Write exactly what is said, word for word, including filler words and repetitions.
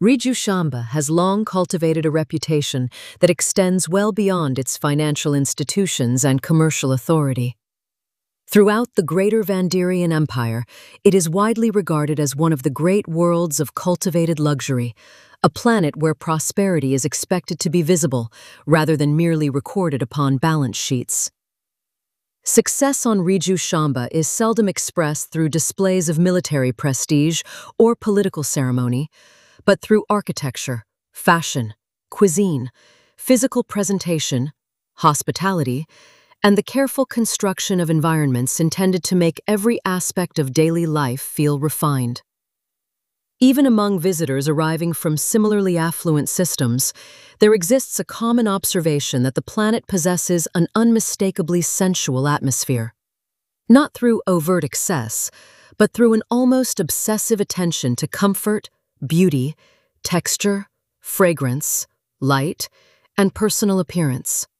Riju Shamba has long cultivated a reputation that extends well beyond its financial institutions and commercial authority. Throughout the greater Vandirian Empire, it is widely regarded as one of the great worlds of cultivated luxury, a planet where prosperity is expected to be visible rather than merely recorded upon balance sheets. Success on Riju Shamba is seldom expressed through displays of military prestige or political ceremony, but through architecture, fashion, cuisine, physical presentation, hospitality, and the careful construction of environments intended to make every aspect of daily life feel refined. Even among visitors arriving from similarly affluent systems, there exists a common observation that the planet possesses an unmistakably sensual atmosphere. Not through overt excess, but through an almost obsessive attention to comfort, beauty, texture, fragrance, light, and personal appearance.